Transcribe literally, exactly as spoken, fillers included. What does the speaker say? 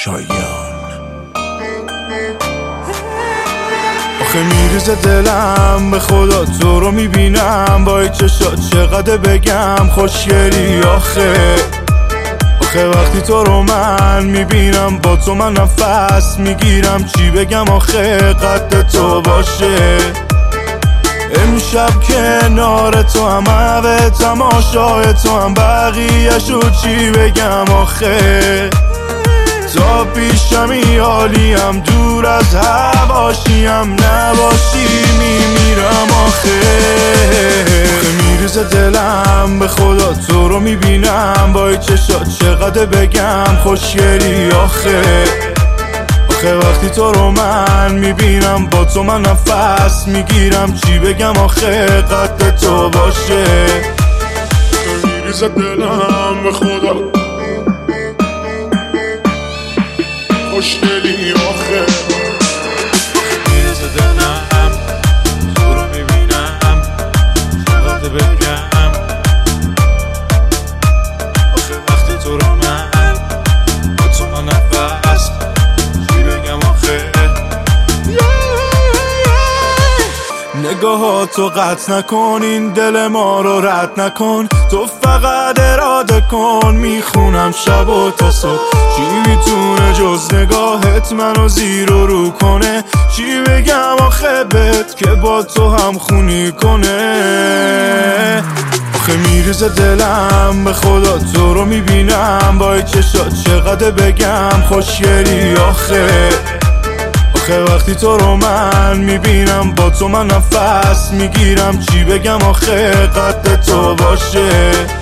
شایان. آخه میریزه دلم به خدا تو رو میبینم، با این چشات چقدر بگم خوشگلی. آخه آخه وقتی تو رو من میبینم، با تو من نفس میگیرم. چی بگم آخه قد تو باشه. امشب کنار تو هم، همه تماشای تو هم، بقیه شو چی بگم آخه. تا پیشمی عالیم، دور از هواشیم، نباشی میمیرم آخه. آخه میریزه دلم به خدا تو رو میبینم، با این چشات چقدر بگم خوشگلی. آخه آخه وقتی تو رو من میبینم، با تو من نفس میگیرم. چی بگم آخه قد تو باشه. میریزه دلم به خدا خوشگلی. آخه میریزه دلم تو رو میبینم، چقدر بگم آخه وقتی تو رو من، با تو من نفس چی بگم آخه. نگاهاتو قطع نکن، این دل ما رو رد نکن. تو فقط اراده کن، میخونم شب و تا صبح. چی میتونه جز نگاهت منو زیر و رو کنه. چی بگم آخه بهت که با تو هم خونی کنه. آخه میریزه دلم به خدا تو رو میبینم، با این چشات چقدر بگم خوشگلی. آخه آخه وقتی تو رو من میبینم، با تو من نفس میگیرم. چی بگم آخه قد تو باشه.